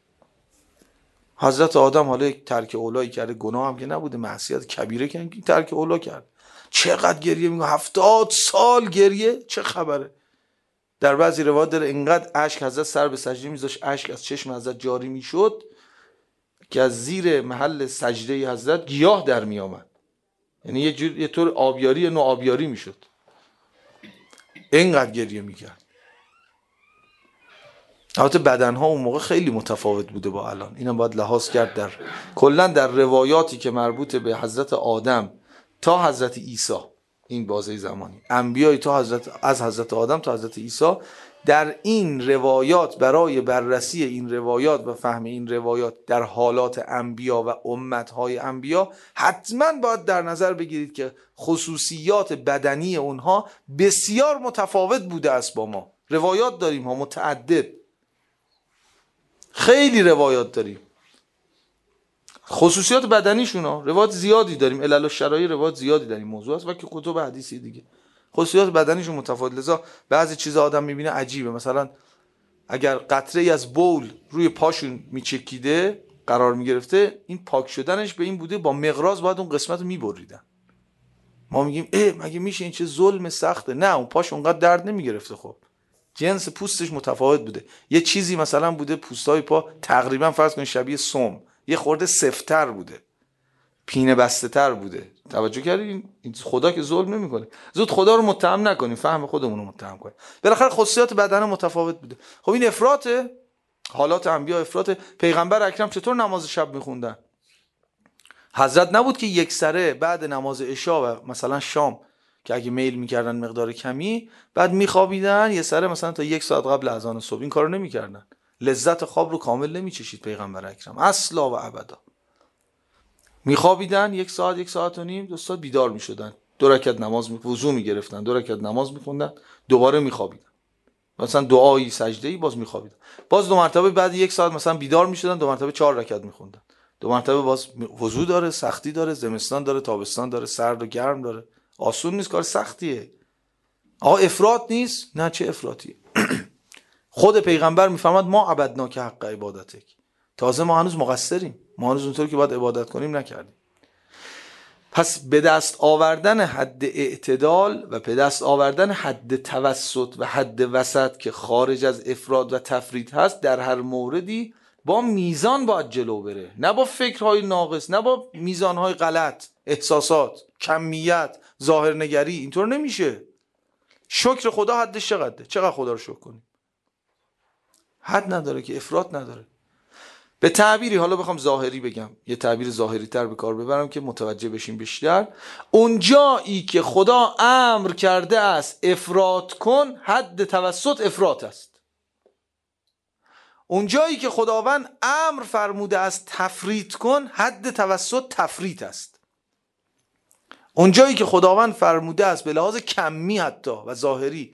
حضرت آدم حالا یک ترک اولایی کرده، گناه هم که نبوده، معصیت کبیره که ترک اولا کرد. چقدر گریه میگه، هفتاد سال گریه، چه خبره؟ در بعضی روایات داره اینقدر اشک حضرت سر به سجده میذاشت، اشک از چشم حضرت جاری میشد که از زیر محل سجده حضرت گیاه در می آمد. یعنی یه جور یه طور آبیاری نو آبیاری میشد، اینقدر گریه میکرد. البته بدنها اون موقع خیلی متفاوت بوده با الان، اینم باید لحاظ کرد. در کلا در روایاتی که مربوط به حضرت آدم تا حضرت عیسی، این بازه زمانی انبیای تا حضرت از حضرت آدم تا حضرت عیسی، در این روایات برای بررسی این روایات و فهم این روایات در حالات انبیا و امتهای انبیا حتما باید در نظر بگیرید که خصوصیات بدنی اونها بسیار متفاوت بوده است با ما. روایات داریم ها متعدد، خیلی روایات داریم، خصوصیات بدنیشون ها روایات زیادی داریم، علل و شرایع روایات زیادی در این موضوع است و که کتب حدیثی دیگه خصوصیات بدنیشون متفاوت. لذا بعضی چیزا آدم میبینه عجیبه. مثلا اگر قطره ای از بول روی پاشون میچکیده قرار میگرفته، این پاک شدنش به این بوده با مقراض باید اون قسمت رو میبریدن. ما میگیم اه مگه میشه، این چه ظلم سخته. نه، اون پاش اونقدر درد نمیگرفته. خب جنس پوستش متفاوت بوده، یه چیزی مثلا بوده پوستای پا تقریبا فرض کنید شبیه سم، یه خورده سفت‌تر بوده، پینه بسته تر بوده. توجه کردین؟ خدا که ظلم نمیکنه. زود خدا رو متهم نکنیم، فهم خودمون رو متهم کنیم. بالاخره خصوصیات بدن متفاوت بوده. خب این افراطه، حالات انبیا افراطه. پیغمبر اکرم چطور نماز شب میخوندن؟ حضرت نبود که یک سره بعد نماز عشا و مثلا شام که اگه میل میکردن مقدار کمی بعد میخوابیدن، یه سره مثلا تا یک ساعت قبل اذان صبح، این کارو نمیکردن. لذت خواب رو کامل نمیچشید پیغمبر اکرم اصلا و ابدا. میخوابیدن یک ساعت یک ساعت و نیم دو ساعت بیدار میشدن، دو رکعت نماز می وضو میگرفتن، دو رکعت نماز میخوندن، دوباره میخوابیدن، مثلا دعایی سجده‌ای، باز میخوابیدن، باز دو مرتبه بعد یک ساعت مثلا بیدار میشدن، دو مرتبه چهار رکعت میخوندن، دو مرتبه باز. وضو داره، سختی داره، زمستان داره، تابستان داره، سرد و گرم داره، آسون نیست، کار سختیه. آقا افراط نیست؟ نه چه افراطیه. خود پیغمبر میفهمد ما عبدنا که حق عبادتک، تازه ما هنوز مقصریم، ما هنوز اونطور که باید عبادت کنیم نکردیم. پس به دست آوردن حد اعتدال و به دست آوردن حد توسط و حد وسط که خارج از افراط و تفریط هست در هر موردی با میزان باید جلو بره، نه با فکرهای ناقص، نه با میزانهای غلط، احساسات، کمیت، ظاهرنگری. اینطور نمیشه. شکر خدا حدش چقدره؟ چقدر خدا رو شکر کنیم؟ حد نداره که، افراط نداره. به تعبیری، حالا بخوام ظاهری بگم، یه تعبیر ظاهری تر به کار ببرم که متوجه بشیم بیشتر، اونجایی که خدا امر کرده است افراط کن، حد توسط افراط است. اونجایی که خداوند امر فرموده است تفریط کن، حد توسط تفریط است. اونجایی که خداوند فرموده است به لحاظ کمی حتی و ظاهری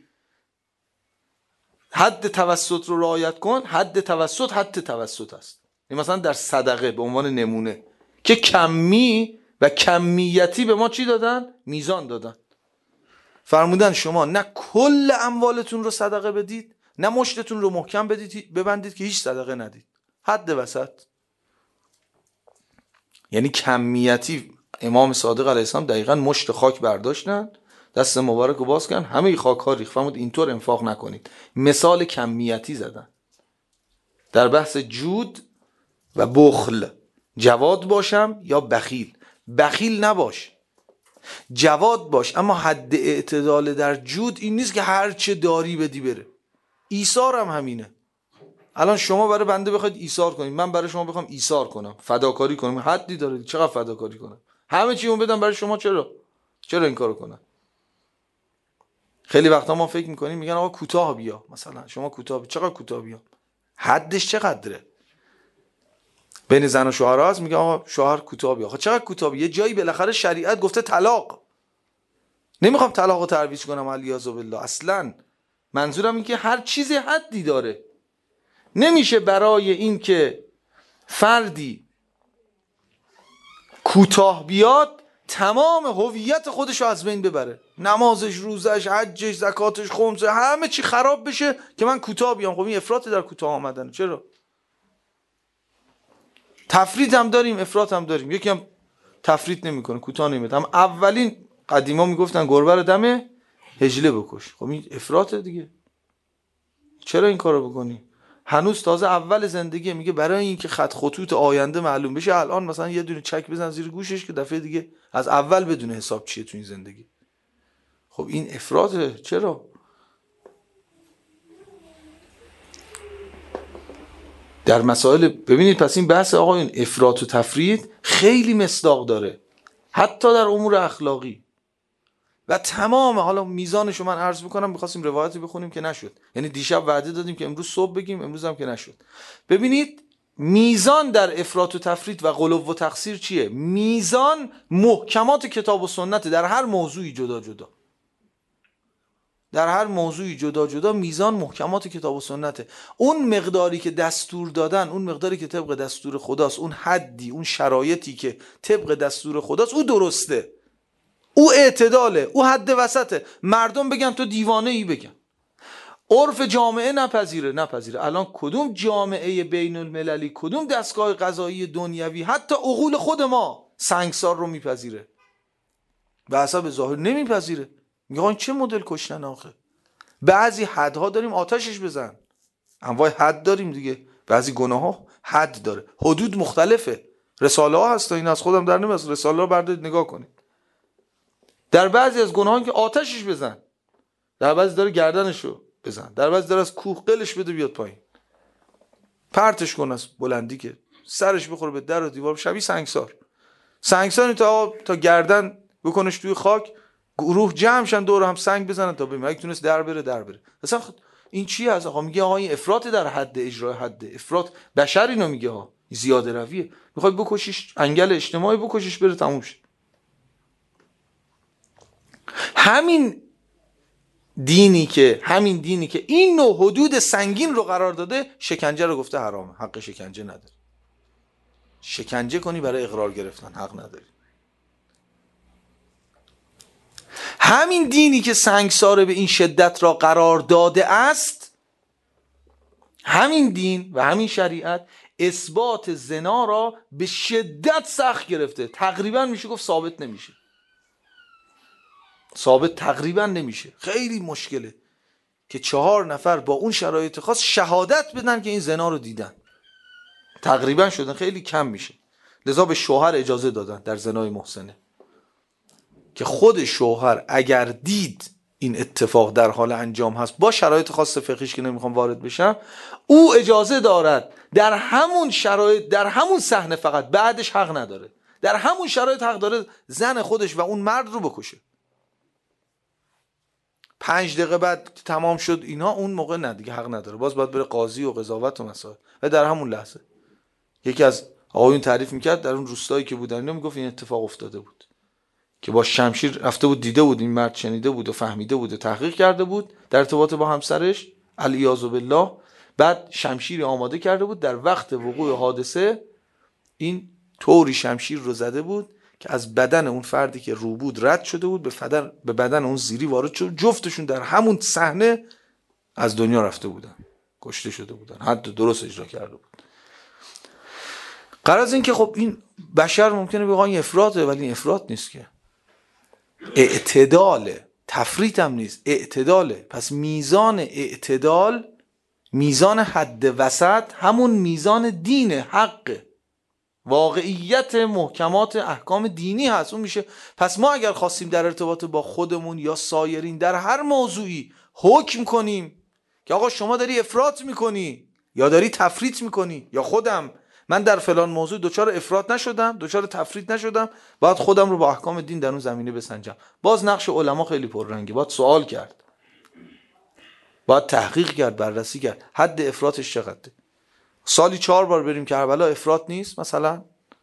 حد توسط رو رعایت کن، حد توسط حد توسط است. این مثلا در صدقه به عنوان نمونه که کمی و کمیتی به ما چی دادن؟ میزان دادن. فرمودن شما نه کل اموالتون رو صدقه بدید، نه مشتتون رو محکم بدید ببندید که هیچ صدقه ندید، حد وسط. یعنی کمیتی. امام صادق علیه السلام دقیقاً مشت خاک برداشتن، دست مبارک رو باز کردن، همه خاک ها ریخت، فرمود اینطور انفاق نکنید. مثال کمیتی زدن در بحث جود و بخل. جواد باشم یا بخیل؟ بخیل نباش، جواد باش، اما حد اعتدال در جود این نیست که هر چه داری بدی بره. ایثار هم همینه. الان شما برای بنده بخواید ایثار کنید، من برای شما بخوام ایثار کنم، فداکاری کنم، حدی داره. چقدر فداکاری کنم؟ همه چی اون بدم برای شما؟ چرا؟ چرا این کارو کنم؟ خیلی وقتا ما فکر میکنیم میگن آقا کوتاه بیا، مثلا شما کوتاه بیا. چقدر کوتاه بیا؟ حدش چقدره؟ بین زن و شوهر هست، میگه آقا شوهر کوتاه بیا. آقا چقدر کوتاه بیا؟ یه جایی بالاخره شریعت گفته طلاق. نمیخوام طلاقو ترویج کنم الیاذ بالله، اصلا منظورم این که هر چیزی حدی داره. نمیشه برای این که فردی کوتاه بیاد تمام هویت خودش رو از بین ببره، نمازش، روزش، حجش، زکاتش، خمسه، همه چی خراب بشه که من کوتاه بیام. خب این افراط در کوتاه آمدن. چرا؟ تفریط هم داریم، افراط هم داریم. یکی هم تفریط نمیکنه، کوتاه نمیاد. هم اولین قدیما میگفتن گربه رو دم هجله بکش. خب این افراطه دیگه. چرا این کارو بکنی؟ هنوز تازه اول زندگی، میگه برای اینکه خط خطوط آینده معلوم بشه الان مثلا یه دونه چک بزن زیر گوشش که دفعه دیگه از اول بدون حساب چیه تو این زندگی. خب این افراطه. چرا؟ در مسائل ببینید، پس این بحث آقا این افراط و تفرید خیلی مصداق داره، حتی در امور اخلاقی و تمام. حالا میزانشو من عرض میکنم، میخواستیم روایتی بخونیم که نشد، یعنی دیشب وعده دادیم که امروز صبح بگیم، امروز هم که نشد. ببینید میزان در افراط و تفرید و غلو و تقصیر چیه؟ میزان محکمات کتاب و سنت در هر موضوعی جدا جدا، در هر موضوعی جدا جدا میزان محکمات کتاب و سنته. اون مقداری که دستور دادن، اون مقداری که طبق دستور خداست، اون حدی، اون شرایطی که طبق دستور خداست، او درسته، او اعتداله، او حد وسطه. مردم بگن تو دیوانه ای بگن، عرف جامعه نپذیره نپذیره. الان کدوم جامعه بین المللی، کدوم دستگاه قضایی دنیوی، حتی عقول خود ما سنگسار رو میپذیره؟ به حسب ظاهر نمیپذیره. میگه این چه مدل کشتن آخه؟ بعضی حدها داریم آتشش بزن، انواع حد داریم دیگه. بعضی گناه ها حد داره، حدود مختلفه. رساله ها هست، این از خودم در نمیاد، رساله ها بردارید نگاه کنید. در بعضی از گناهان که آتشش بزن، در بعضی داره گردنشو بزن، در بعضی داره از کوه قلش بده بیاد پایین، پرتش کن از بلندی که سرش بخوره به در و دیوار، شبیه سنگسار. سنگساری تا تا گردن بکنش توی خاک، گروه جمع شن دور هم سنگ بزنن تا ببینن اگه تونست در بره در بره. مثلا این چیه؟ از آقا میگه آقا این افراط در حد اجرای حد. افراط بشر اینو میگه ها، زیاده رویه. میخوای بکشیش، انگل اجتماعی بکشیش بره تموم شه. همین دینی که همین دینی که این نوع حدود سنگین رو قرار داده، شکنجه رو گفته حرامه، حق شکنجه نداری. شکنجه کنی برای اقرار گرفتن حق نداری. همین دینی که سنگسار به این شدت را قرار داده است، همین دین و همین شریعت اثبات زنا را به شدت سخت گرفته. تقریبا میشه گفت ثابت نمیشه، ثابت تقریبا نمیشه. خیلی مشکله که چهار نفر با اون شرایط خاص شهادت بدن که این زنا رو دیدن. تقریبا شدن، خیلی کم میشه. لذا به شوهر اجازه دادن در زنای محسنه که خود شوهر اگر دید این اتفاق در حال انجام هست با شرایط خاص فقهیش که نمیخوام وارد بشم، او اجازه دارد در همون شرایط، در همون صحنه، فقط بعدش حق نداره، در همون شرایط حق داره زن خودش و اون مرد رو بکشه. پنج دقیقه بعد تمام شد اینا، اون موقع نه دیگه حق نداره، باز باید بره قاضی و قضاوت و مسائل. و در همون لحظه یکی از آقایون تعریف میکرد در اون روستایی که بودن اینا، میگفت این اتفاق افتاده بود که با شمشیر رفته بود، دیده بود این مرد، شنیده بود و فهمیده بود و تحقیق کرده بود در ارتباط با همسرش علیاذ بالله، بعد شمشیری آماده کرده بود، در وقت وقوع حادثه این طوری شمشیر رو زده بود که از بدن اون فردی که رو بود رد شده بود، به بدن به بدن اون زیری وارد شد، جفتشون در همون صحنه از دنیا رفته بودن، کشته شده بودن، حد درست اجرا کرده بود. غرض این که خب این بشر ممکنه بگه این افراطه، ولی این افراط نیست که، اعتداله، تفریط هم نیست، اعتداله. پس میزان اعتدال، میزان حد وسط، همون میزان دین حق، واقعیت محکمات احکام دینی هست، اون میشه. پس ما اگر خواستیم در ارتباط با خودمون یا سایرین در هر موضوعی حکم کنیم که آقا شما داری افراط میکنی یا داری تفریط میکنی، یا خودم من در فلان موضوع دوچار افراط نشدم، دوچار تفریط نشدم، باید خودم رو با احکام دین در اون زمینه بسنجم. باز نقش علما خیلی پررنگه، باید سوال کرد، باید تحقیق کرد، بررسی کرد حد افراطش چقدره. سالی چهار بار بریم کربلا افراط نیست؟ مثلا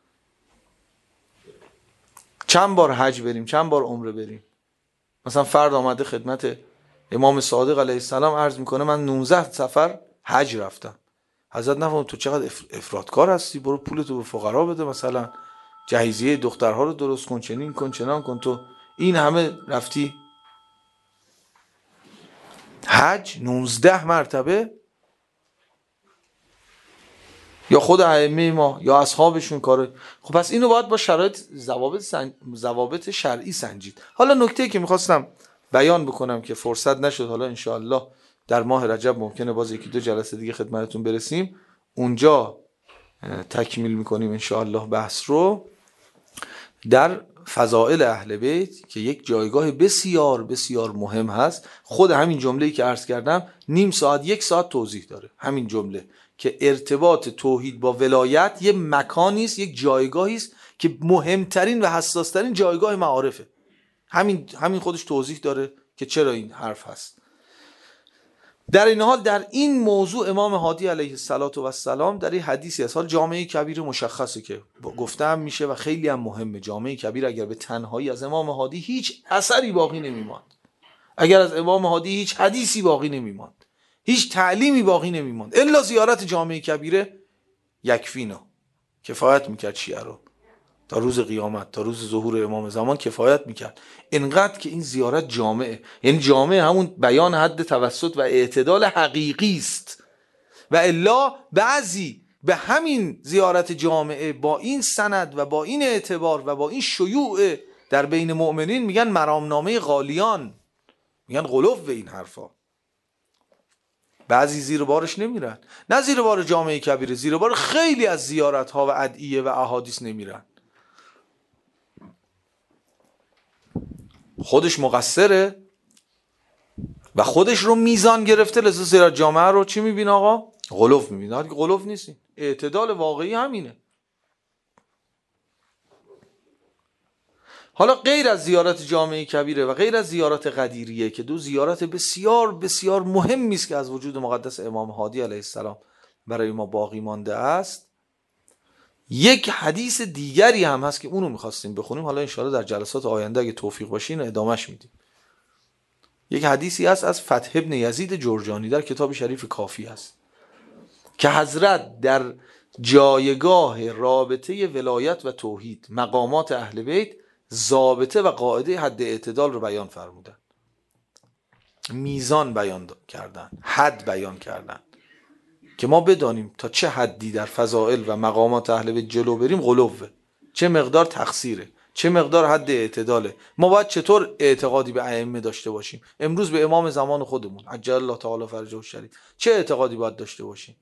چند بار حج بریم، چند بار عمره بریم. مثلا فرد آمده خدمت امام صادق علیه السلام عرض میکنه من نوزده سفر حج رفتم. حضرت نفهم تو چقدر افراطکار هستی، برو پولتو به فقرا بده، مثلا جهیزیه دخترها رو درست کن، چنین کن چنان کن، تو این همه رفتی حج نوزده مرتبه. یا خود ائمه ما یا اصحابشون کاره. خب پس اینو باید با شرایط ضوابط سن... ضوابط شرعی سنجید. حالا نکته‌ای که میخواستم بیان بکنم که فرصت نشد، حالا انشاءالله در ماه رجب ممکنه باز یکی دو جلسه دیگه خدمتتون برسیم، اونجا تکمیل میکنیم انشاءالله بحث رو، در فضائل اهل بیت که یک جایگاه بسیار بسیار مهم هست. خود همین جمله‌ای که عرض کردم نیم ساعت یک ساعت توضیح داره، همین جمله که ارتباط توحید با ولایت یه مکانی است، یک جایگاهی است که مهمترین و حساسترین جایگاه معارفه. همین همین خودش توضیح داره که چرا این حرف هست. در این حال در این موضوع امام هادی علیه السلام در این حدیثی هست، حال جامعه کبیر مشخصه که گفتم میشه و خیلی هم مهمه. جامعه کبیر اگر به تنهایی از امام هادی هیچ اثری باقی نمیماند، اگر از امام هادی هیچ حدیثی باقی نمیماند، هیچ تعلیمی باقی نمیماند، الا زیارت جامعه کبیره یکفینا، کفایت میکرد شیعه رو تا روز قیامت، تا روز ظهور امام زمان کفایت میکرد. اینقدر که این زیارت جامعه، یعنی جامعه همون بیان حد توسط و اعتدال حقیقی است. و الا بعضی به همین زیارت جامعه با این سند و با این اعتبار و با این شیوع در بین مؤمنین میگن مرامنامه غالیان، میگن غلو به این حرفا. بعضی زیر بارش نمیرن، نه زیر بار جامعه کبیره، زیر بار خیلی از زیارت ها و ادعیه و احادیث نمیرن. خودش مقصره و خودش رو میزان گرفته، لذا زیارت جامعه رو چی میبینه آقا؟ غلو میبینه. حالی که غلو نیست، اعتدال واقعی همینه. حالا غیر از زیارت جامعه کبیره و غیر از زیارت قدیریه که دو زیارت بسیار بسیار مهمی است که از وجود مقدس امام هادی علیه السلام برای ما باقی مانده است، یک حدیث دیگری هم هست که اونو میخواستیم بخونیم، حالا انشاءالله در جلسات آینده اگه توفیق باشین ادامهش میدیم. یک حدیثی هست از فتح ابن یزید جرجانی در کتاب شریف کافی هست که حضرت در جایگاه رابطه ولایت و توحید، مقامات اهل بیت، ضابطه و قاعده حد اعتدال رو بیان فرمودن، میزان بیان کردن، حد بیان کردن که ما بدانیم تا چه حدی در فضائل و مقامات اهل بیت جلو بریم غلوه، چه مقدار تقصیره، چه مقدار حد اعتداله. ما باید چطور اعتقادی به ائمه داشته باشیم؟ امروز به امام زمان خودمون عجل الله تعالی فرجه الشریف چه اعتقادی باید داشته باشیم؟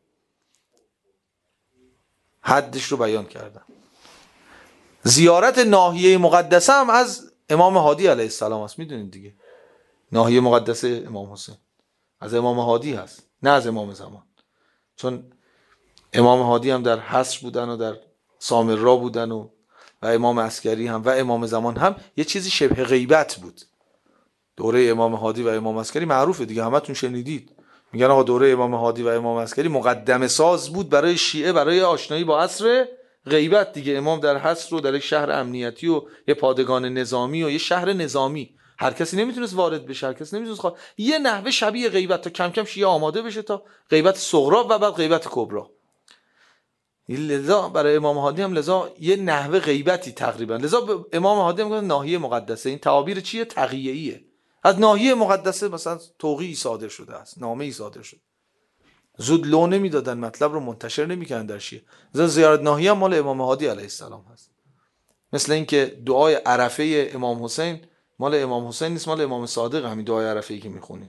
حدش رو بیان کردن. زیارت ناحیه مقدسه هم از امام هادی علیه السلام است، میدونید دیگه. ناحیه مقدسه امام حسین از امام هادی هست، نه از امام زمان. چون امام هادی هم در حصر بودن و در سامرا بودن و و امام عسکری هم و امام زمان هم یه چیزی شبه غیبت بود. دوره امام هادی و امام عسکری معروفه دیگه، همتون شنیدید. میگن آقا دوره امام هادی و امام عسکری مقدمه ساز بود برای شیعه برای آشنایی با عصر غیبت دیگه. امام در حصر و در یک شهر امنیتی و یه پادگان نظامی و یه شهر نظامی، هر کسی نمیتونست وارد بشه، هر کسی نمیتونست خواه. یه نحوه شبیه غیبت تا کم کم شیعه آماده بشه تا غیبت صغرا و بعد غیبت کبرا. لذا برای امام هادی هم لذا یه نحوه غیبتی تقریبا، لذا به امام هادی میگن ناحیه مقدسه. این تعابیر چیه؟ تقیه‌ایه. از ناحیه مقدسه مثلا توقیعی صادر شده است، نامه‌ای صادر شده. زود لو نمیدادن، مطلب رو منتشر نمیکردن در شیعه. لذا زیارت ناحیه هم مال امام هادی علیه السلام هست. مثل اینکه دعای عرفه امام حسین مال امام حسین نیست، مال امام صادق. همین دعای عرفه‌ای که میخونیم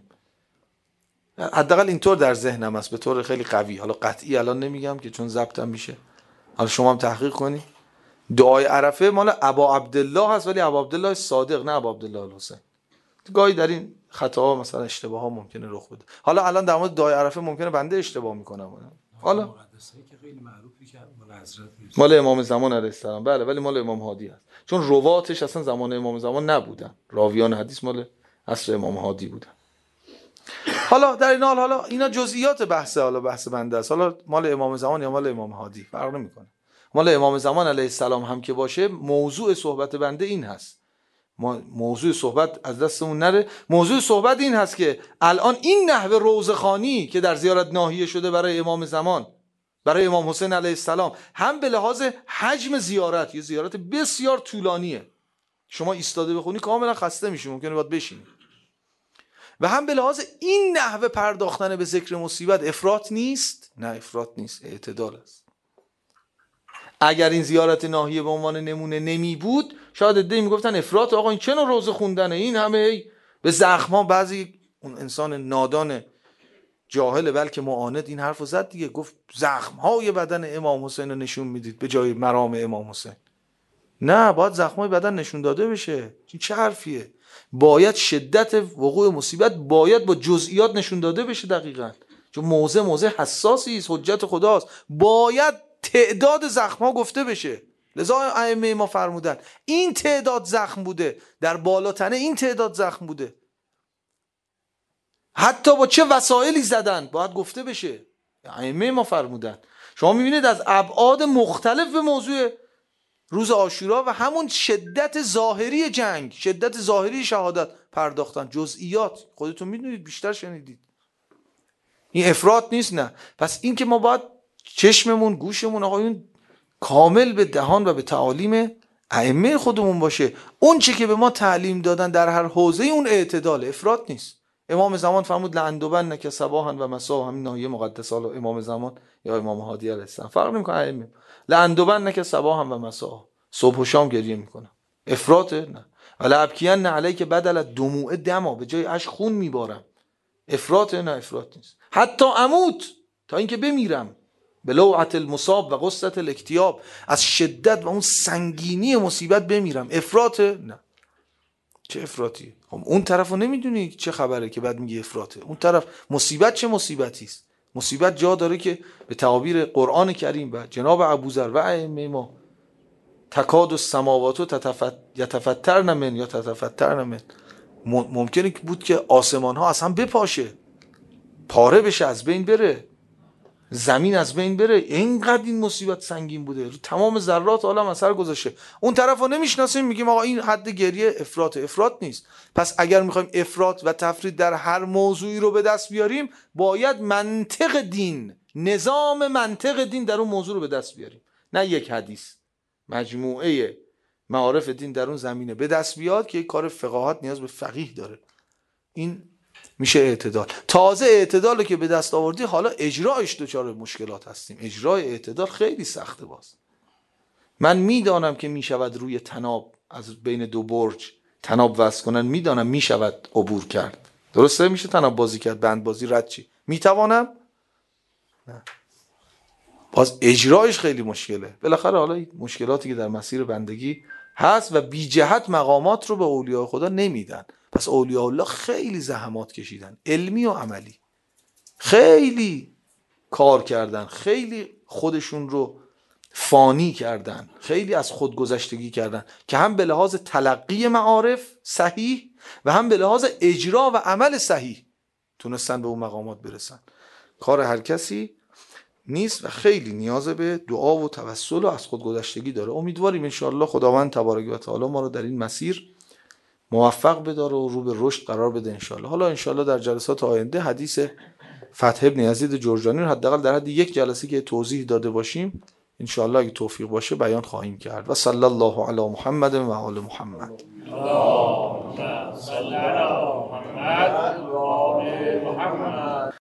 حداقل اینطور در ذهنم است به طور خیلی قوی. حالا قطعی الان نمیگم که چون ضبطم میشه، حالا شما هم تحقیق کنید. دعای عرفه مال ابا عبدالله هست، ولی ابا عبدالله صادق نه ابا عبدالله الحسین. گاهی در این خطاها مثلا اشتباه ها ممکنه رخ بده. حالا الان در مورد دعای عرفه ممکنه بنده اشتباه میکنم. حالا مقدسه‌ای که خیلی معروفی که مال حضرت مال امام زمان علیه السلام، بله، ولی مال امام هادی هست. چون رواتش اصلا زمان امام زمان نبودن، راویان حدیث مال عصر امام هادی بودن. حالا در این حال حالا اینا جزئیات بحثه، حالا بحث بنده است. حالا مال امام زمان یا مال امام هادی فرق نمیکنه. مال امام زمان علیه السلام هم که باشه، موضوع صحبت بنده این هست. ما موضوع صحبت از دستمون نره. موضوع صحبت این هست که الان این نحوه روزخوانی که در زیارت ناحیه شده برای امام زمان، برای امام حسین علیه السلام، هم به لحاظ حجم زیارت، یه زیارت بسیار طولانیه، شما ایستاده بخونی کاملا خسته میشی، ممکنه باید بشینی، و هم به لحاظ این نحوه پرداختن به ذکر مصیبت افراط نیست. نه افراط نیست، اعتدال است. اگر این زیارت ناحیه به عنوان نمونه نمی بود، شاید عده‌ای میگفتن افراط، آقا این چه نوع روزه خوندنه، این همه به زخم‌ها. بعضی اون انسان نادان جاهل بلکه معاند این حرفو زد دیگه، گفت زخم‌های بدن امام حسین رو نشون میدید به جای مرام امام حسین. نه، باید زخم‌های بدن نشون داده بشه. این چه حرفیه؟ باید شدت وقوع مصیبت باید با جزئیات نشون داده بشه دقیقاً، چون موضع موضع حساسی است، حجت خداست. باید تعداد زخم‌ها گفته بشه. لذا ائمه ما فرمودن این تعداد زخم بوده، در بالاتنه این تعداد زخم بوده، حتی با چه وسایلی زدن باید گفته بشه. ائمه ما فرمودن. شما میبینید از ابعاد مختلف به موضوع روز عاشورا و همون شدت ظاهری جنگ، شدت ظاهری شهادت پرداختن. جزئیات خودتون میدونید، بیشتر شنیدید. این افراط نیست. نه، پس این که ما باید چشممون گوشمون آقایون کامل به دهان و به تعالیم ائمه خودمون باشه. اون چه که به ما تعلیم دادن در هر حوزه اون اعتدال، افراط نیست. امام زمان فرمود لعندبنک صباحا و مساء، همین ناحیه مقدسه، امام زمان یا امام هادی علیه السلام فرق نمیکنه. ائمه لعندبنک صباحا و مساء، صبح و شام گریه میکنم. افراطه؟ نه. ولا ابکین علیک بدل دموع دما، به جای اشک خون میبارم. افراطه؟ نه افراط نیست. حتی اموت، تا اینکه بمیرم، به لوعت المصاب و غصت الاکتیاب، از شدت و اون سنگینی مصیبت بمیرم. افراطه؟ نه. چه افراطی؟ خب اون طرفو نمیدونی چه خبره که بعد میگی افراطه. اون طرف مصیبت چه مصیبتی است؟ مصیبت جا داره که به تعابیر قرآن کریم و جناب ابوذر و ائمه ما تکاد السماوات تتفت یتفطرن من یا تتفطرن من، ممکنه بود که آسمان ها از هم بپاشه، پاره بشه، از بین بره، زمین از بین بره. اینقدر این مصیبت سنگین بوده، رو تمام ذرات عالم اثر گذاشته. اون طرفو نمیشناسیم، میگیم آقا این حد گریه افراط. افراط نیست. پس اگر میخوایم افراط و تفرید در هر موضوعی رو به دست بیاریم، باید منطق دین، نظام منطق دین در اون موضوع رو به دست بیاریم، نه یک حدیث. مجموعه معارف دین در اون زمینه به دست بیاد که یک کار فقاهت نیاز به فقیه داره. این میشه اعتدال. تازه اعتدال رو که به دست آوردی، حالا اجرایش دچار مشکلات هستیم. اجرای اعتدال خیلی سخته. باز من میدانم که میشود روی تناب از بین دو برج تناب وصل کنن، میدانم میشود عبور کرد. درسته؟ میشه تناب بازی کرد، بند بازی رد چی؟ میتوانم؟ نه. باز اجرایش خیلی مشکله. بالاخره حالا این مشکلاتی که در مسیر بندگی هست و بی جهت مقامات رو به اولیاء خدا نمیدن. پس اولیاء الله خیلی زحمات کشیدن، علمی و عملی، خیلی کار کردن، خیلی خودشون رو فانی کردن، خیلی از خودگذشتگی کردن که هم به لحاظ تلقی معارف صحیح و هم به لحاظ اجرا و عمل صحیح تونستن به اون مقامات برسن. کار هر کسی نیست و خیلی نیاز به دعا و توسل و از خودگذشتگی داره. امیدواریم انشاءالله خداوند تبارک و تعالی ما رو در این مسیر موفق بداره و رو به رشد قرار بده انشاءالله. حالا انشاءالله در جلسات آینده حدیث فتح ابن یزید جرجانی رو حداقل در حد یک جلسه که توضیح داده باشیم انشاءالله اگه توفیق باشه بیان خواهیم کرد. و صلی الله علی محمد و آل محمد. اللهم صل علی محمد و آل محمد.